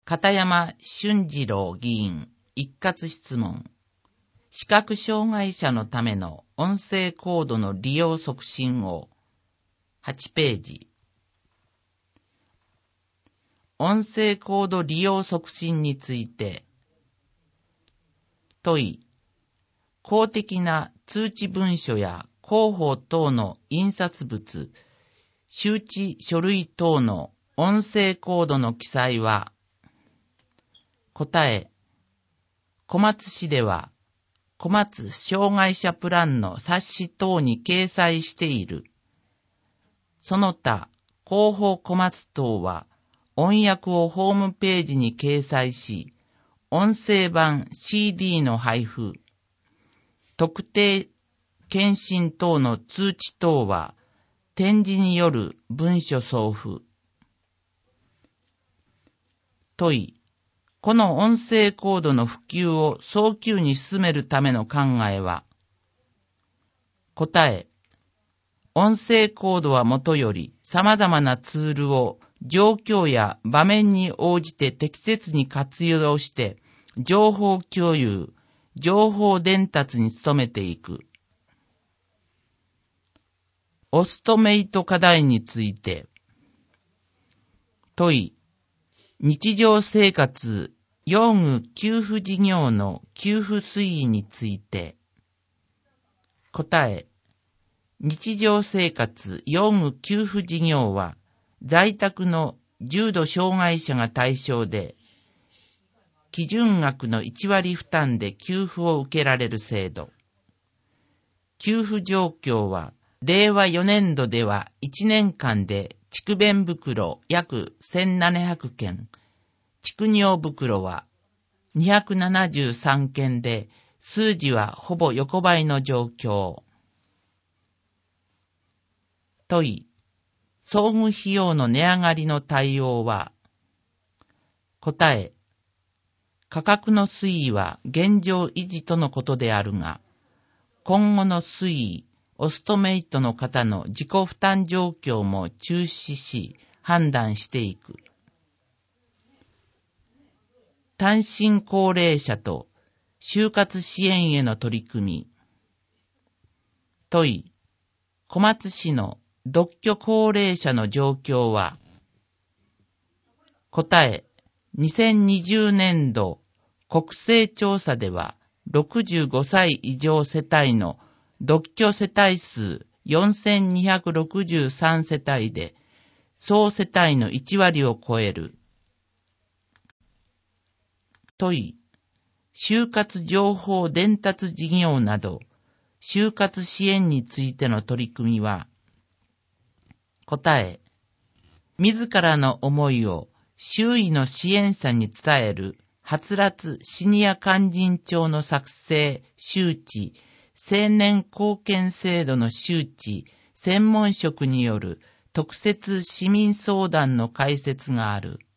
片山俊次郎議員一括質問。視覚障害者のための音声コードの利用促進を。8ページ。音声コード利用促進について。問い。公的な通知文書や広報等の印刷物、周知書類等の音声コードの記載は。答え。小松市では、小松障害者プランの冊子等に掲載している。その他、広報小松等は、音訳をホームページに掲載し、音声版 CD の配布、特定検診等の通知等は、展示による文書送付。問い。この音声コードの普及を早急に進めるための考えは。答え。音声コードはもとより様々なツールを状況や場面に応じて適切に活用して情報共有、情報伝達に努めていく。オストメイト課題について。問い。日常生活、用具給付事業の給付推移について。答え。日常生活、用具給付事業は、在宅の重度障害者が対象で、基準額の1割負担で給付を受けられる制度。給付状況は、令和4年度では1年間で蓄便袋約1700件、蓄尿袋は273件で、数字はほぼ横ばいの状況。問い。装具費用の値上がりの対応は。答え。価格の推移は現状維持とのことであるが、今後の推移、オストメイトの方の自己負担状況も注視し、判断していく。単身高齢者と就活支援への取り組み。問い。小松市の独居高齢者の状況は。答え。2020年度国勢調査では65歳以上世帯の独居世帯数4263世帯で総世帯の1割を超える。問い。就活情報伝達事業など就活支援についての取り組みは。答え。自らの思いを周囲の支援者に伝えるはつらつシニア勧進帳の作成、周知、青年貢献制度の周知、専門職による特設市民相談の開設がある。